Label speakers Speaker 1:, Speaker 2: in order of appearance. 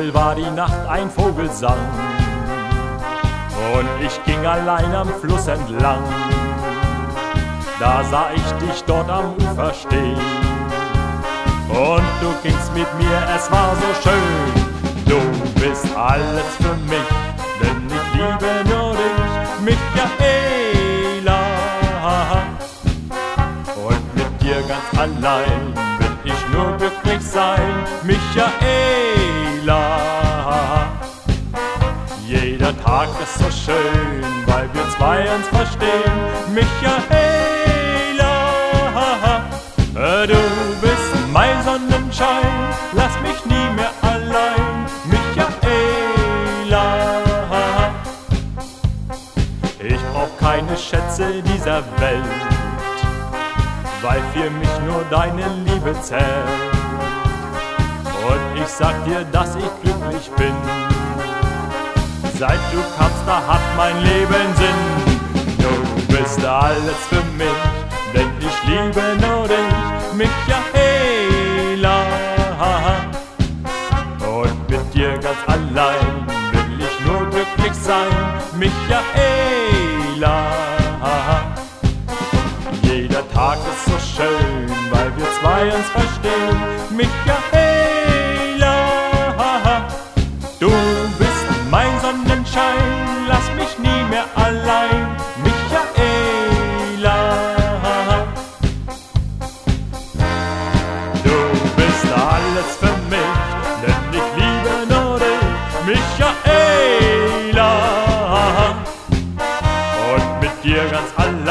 Speaker 1: Still war die Nacht, ein Vogel sang, und ich ging allein am Fluss entlang. Da sah ich dich dort am Ufer stehen, und du gingst mit mir, es war so schön. Du bist alles für mich, denn ich liebe nur dich, Michaela. Und mit dir ganz allein will ich nur glücklich sein, Michaela. Jeder Tag ist so schön, weil wir zwei uns verstehen, Michaela. Du bist mein Sonnenschein, lass mich nie mehr allein, Michaela. Ich brauch keine Schätze dieser Welt, weil für mich nur deine Liebe zählt. Und ich sag dir, dass ich glücklich bin, seit du kamst, da hat mein Leben Sinn. Du bist alles für mich, denn ich liebe nur dich, Michaela. Und mit dir ganz allein will ich nur glücklich sein, Michaela. Jeder Tag ist so schön, weil wir zwei uns verstehen, Michaela. Du bist mein Sonnenschein, lass mich nie mehr allein, Michaela. Du bist alles für mich, denn ich liebe nur dich, Michaela. Und mit dir ganz allein